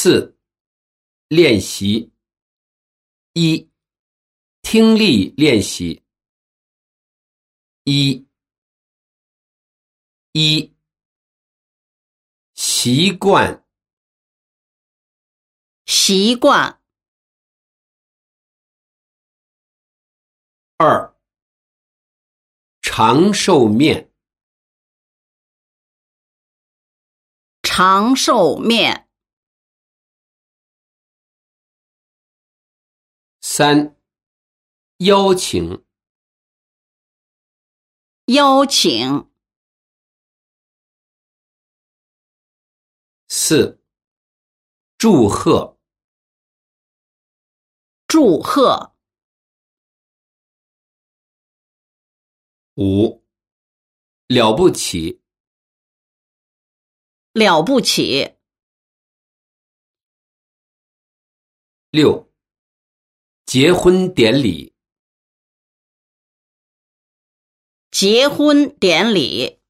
4. 练习。1. 听力练习。1. 习惯。 习惯。 2. 长寿面。 长寿面。 3. 邀请。 邀请。 4. 祝贺。 祝贺。 5. 了不起。 了不起。 6. 结婚典礼。 结婚典礼。